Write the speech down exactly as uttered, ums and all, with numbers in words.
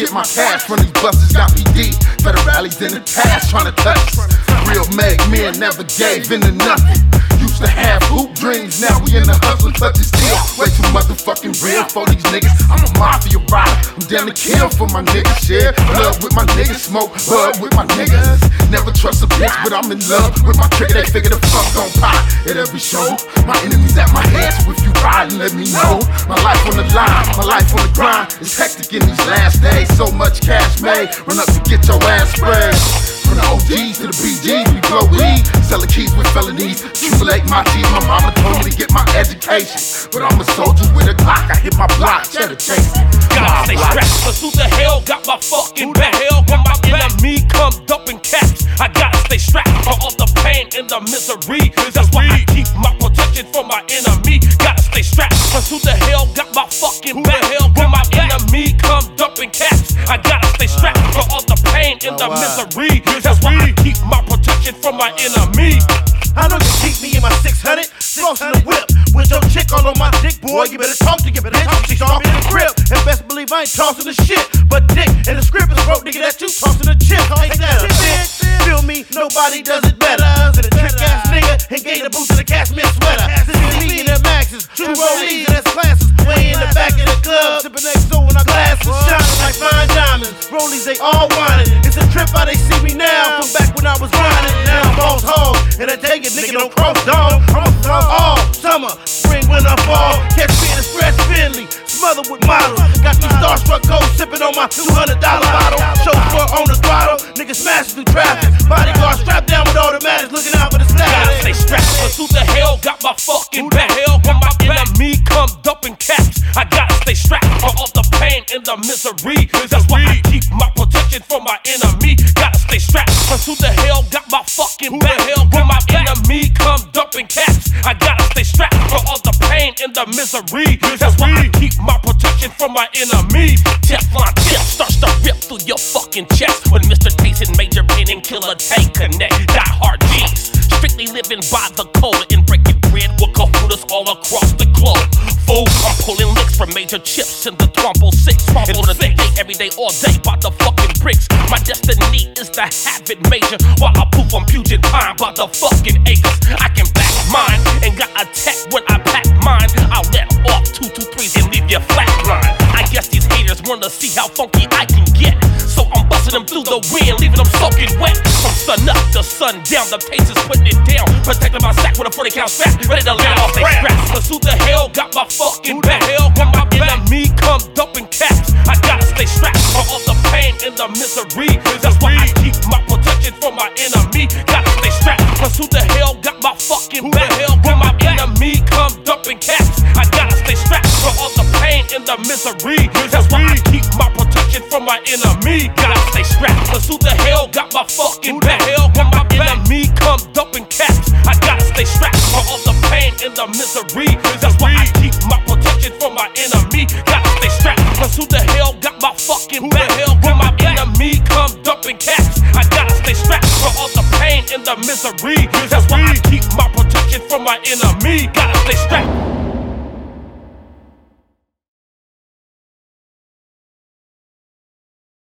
get my cash from these busters. Got P D, federales in the task trying to touch us. Real Meg men never gave into nothing. Used to have hoop dreams, now we in the hustle, touch it still. Way too motherfucking real for these niggas. I'm a mafia rider, I'm down to kill for my niggas. Share blood with my niggas, smoke bud with my niggas. Never trust a bitch, but I'm in love with my trigger. They figure the fuck gon' pop at every show. My enemies at my head, so if you riding, let me know. My life on the line, my life on the grind. It's hectic in these last days, so much cash made. Run up to get your ass sprayed. From the O Gs to the B Gs, we blow weed, selling keys with felonies, accumulate my teeth. My mama told me to get my education, but I'm a soldier with a Glock. I hit my block, cheddar chasing. Gotta stay strapped, cause who the hell got my fucking back? Hell, when my enemy come dumping caps, I gotta stay strapped for all the pain and the misery. That's why I keep my protection from my enemy. Gotta stay strapped, cause who the hell got my fucking back? Hell, when my enemy come dumping caps, I gotta stay strapped for all the pain and the misery. That's why I keep my protection from my enemy. I know you keep me in my six hundred, crossing the whip. With your chick all on my dick, boy, you better talk to your bitch. She's off in the crib, and best believe I ain't tossing the shit. But dick, and the script is broke, nigga, that you tossing the chip. Ain't that a bitch? Feel me, nobody does it better than a trick ass nigga and gave the boots to the cashmere sweater. This is me and their maxes, two rollies and that's classes. Way in the back of the club, sipping X O and our glasses shining like fine diamonds. Rollies, they all whining. It's a trip how they see me now, from back when I was grinding. Now I'm boss hog, and I take it, nigga, don't cross dog. I'm a thumb all summer, spring, winter, fall. Catch me in a scratch Finley, smothered with models. Got these starstruck ghosts sipping on my two hundred dollar bottle. Chauffeur on the throttle, nigga smashing through traffic. Bodyguard strapped down with automatics, looking out for the staff. Gotta stay strapped, cause who the hell got my fucking back? Hell, when my enemy come dumping caps, I gotta stay strapped for all the pain and the misery. That's why I keep my protection from my enemy. Gotta stay strapped, cause who the hell got my fucking back? Hell, when my enemy come dumping caps, I gotta stay strapped for all the pain and the misery. That's why I keep my protection from my enemy. Teflon tip starts to rip through your fucking chest when Mister Tyson, Major Pain and Killer Tank connect. Die hard G's, strictly living by the code and breaking bread with cahooters all across the globe. Fool, I'm pulling licks from Major Chips in the Trumbo six. And on a day, every day, all day, by the fucking bricks. My destiny is to have it major while I poop on Puget Pine by the fucking acres. I can back mine and got attacked when I pack mine. I'll let off two two threes and leave you flatline. I guess these haters wanna see how funky I can get, so I'm busting them through the wind, leaving them soaking wet. From sun up to sun down, the pace is putting it down. Protecting my sack with a forty count strap, ready to land off they straps. Cause who the hell got my fucking back? Hell, when my enemy come dumping caps, I gotta stay strapped for all the pain and the misery. That's why I keep my protection from my enemy. Gotta stay strapped, cause who the hell got my fucking back? Hell, when my enemy come dumping caps, I gotta stay strapped for all the pain and the misery. That's why I keep my protection from my enemy. Gotta stay strapped, cause who the hell got my fucking back? Hell, when my enemy come dumping caps, I gotta stay strapped for all the pain and the misery. That's why I keep my protection from my enemy. Gotta stay strapped, cause who the hell got my fucking back? Hell, when my enemy come dumping caps, I gotta stay strapped for all the pain and the misery. That's why I keep my protection from my enemy.